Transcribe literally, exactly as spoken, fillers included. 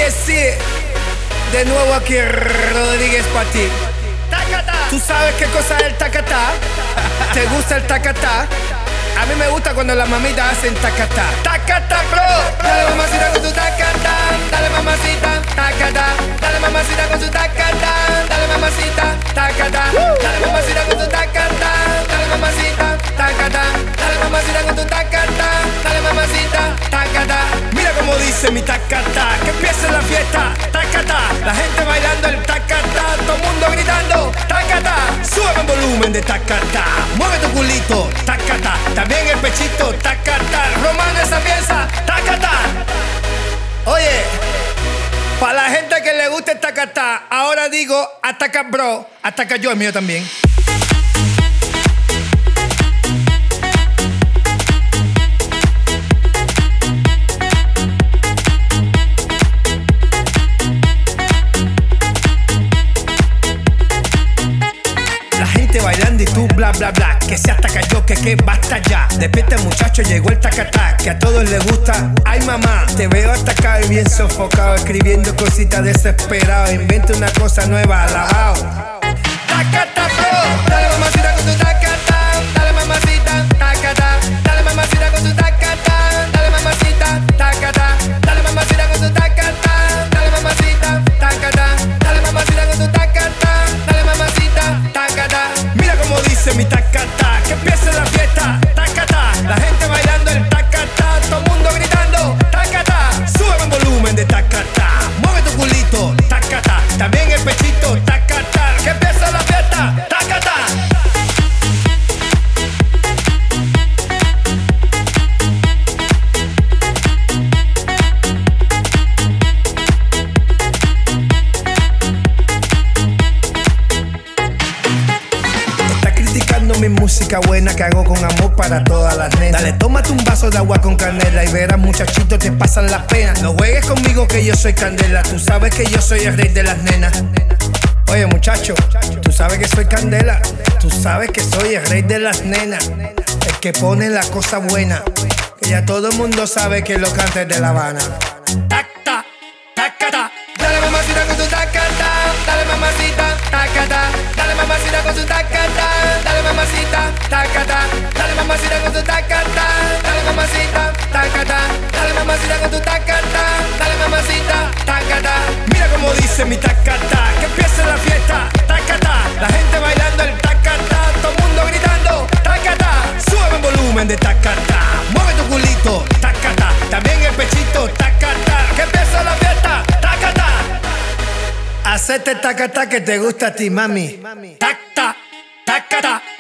es it. De nuevo aquí Rodríguez para ti. ¿Tú sabes qué cosa es el tacatá? ¿Te gusta el tacatá? A mí me gusta cuando las mamitas hacen tacatá. Tacatá, bro. Dale mamacita con tu tacatá. Dale mamacita, tacatá. Dale mamacita con tu tacatá. Dale mamacita, tacatá. Dale mamacita con tu tacatá. Dale mamacita, tacatá. Dale mamacita con tu tacatá. Dale mamacita, tacatá. Mira cómo dice mi tacatá. Que empiece la fiesta, tacatá. La gente bailando el tacatá. Todo el mundo gritando, tacatá. Sube el volumen de tacatá. Mueve tu culito, tacatá. También el pechito, tacatá. Romano esa pieza, tacatá. Oye, para la gente que le gusta el tacatá, ahora digo ataca bro, ataca yo, el mío también. Bailando y tú bla bla bla, que se ataca yo, que que basta ya. Despierta muchacho, llegó el tacatá, que a todos les gusta. Ay mamá, te veo atacado y bien sofocado, escribiendo cositas desesperado. Inventa una cosa nueva, alabao. Tacatá, bro, dale mamacita con tu tacatá. Dale mamacita, tacatá. Dale mamacita con tu tacatá. Dale mamacita, tacatá. Dale mamacita con tu tacatá. Dale mamacita, tacatá. Dale mamacita con tu tacatá. Dale mamacita, tacatá. Mira cómo dice mi tacatá, que empiece la fiesta, tacatá. La gente bailando el tacatá, todo el mundo gritando, tacatá. Sube el volumen de tacatá, mueve tu culito, tacatá. También el pechito, tacatá. Que empiece la fiesta, tacatá. Mi música buena que hago con amor para todas las nenas. Dale, tómate un vaso de agua con canela y verás muchachito te pasan las penas. No juegues conmigo que yo soy candela, tú sabes que yo soy el rey de las nenas. Oye muchacho, tú sabes que soy candela, tú sabes que soy el rey de las nenas. El que pone la cosa buena, que ya todo el mundo sabe que lo canta de La Habana. Tacta, tacata. Dale mamacita con tu tacata. Dale mamacita, tacata. Dale mamacita con tu tacata. Dale mamacita, tacata. Dale mamacita con tu tacata. Dale mamacita, tacata. Dale mamacita con tu tacata. Dale mamacita, tacata. Mira cómo dice mi tacata, que empiece la fiesta, tacata. La gente bailando el tacata, todo el mundo gritando, tacata. Sube el volumen de tacata, mueve tu culito, tacata. También el pechito, tacata. Que empiece la fiesta, tacata. Hacete tacata que te gusta a ti, mami. Tacta, tacata.